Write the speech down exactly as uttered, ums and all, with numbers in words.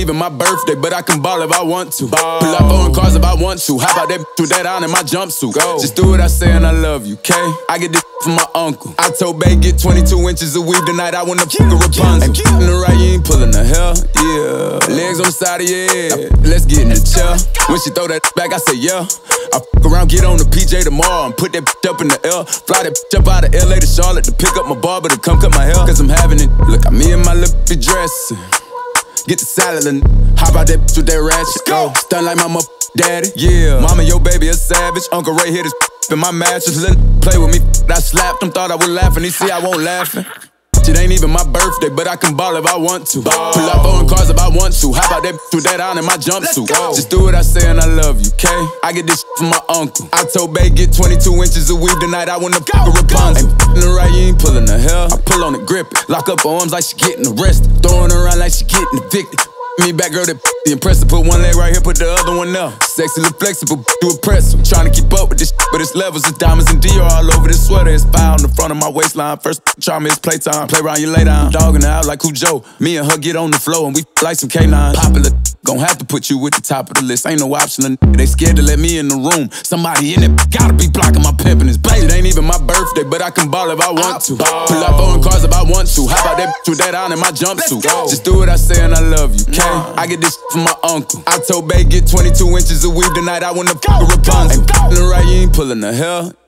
even my birthday, but I can ball if I want to. Ball. Pull up on cars if I want to. How about that with that on in my jumpsuit? Go. Just do what I say and I love you, okay? I get this from my uncle. I told Bay get twenty-two inches of weave tonight. I wanna fuck a Rapunzel. Ain't in the right, you ain't pulling the hell, yeah. Legs on the side of your head. Let's get in the chair. When she throw that back, I say yeah. I fuck around, get on the P J tomorrow and put that up in the air. Fly that up out of L A to Charlotte to pick up my barber to come cut my hair. Cause I'm having it. Look at me and my little dressing. Get the salad and how about that with that ratchet? Go. Stun like my mother daddy. Yeah. Mama, your baby a savage. Uncle Ray hit his in my mattress. Let play with me. I slapped him, thought I was laughing. He see I won't laughing. It ain't even my birthday, but I can ball if I want to. Ball. Pull up on cars if I want to. How about that with that on in my jumpsuit? Just do what I say and I love you, okay? I get this from my uncle. I told Bay get twenty-two inches of weave tonight. I wanna fuck a Rapunzel. Ain't in the right, you ain't pulling the hell. I pull on it, grip it. Lock up her arms like she getting arrested. Throwing her around like she getting evicted. Me back girl that the impressor. Put one leg right here, put the other one up. Sexy, look flexible, do impress. Trying to keep up with this, but it's levels. It's diamonds and Dior all over this sweater. It's fire on the front of my waistline. First charm is playtime. Play around, you lay down. Dogging out like Cujo. Me and her get on the floor and we like some canines. Popular, gon' have to put you at the top of the list. Ain't no option. They scared to let me in the room. Somebody in it gotta be blocking my pimpin'. It's baby. It ain't even my birthday, but I can ball if I want to. Pull up on cars if I want to. How about that with that on in my jumpsuit? Just do what I say and I love you, okay? I get this from my uncle. I told Bay get twenty-two inches of weave tonight. I wanna fuck a Rapunzel. Ain't in the right, you ain't pulling the hell.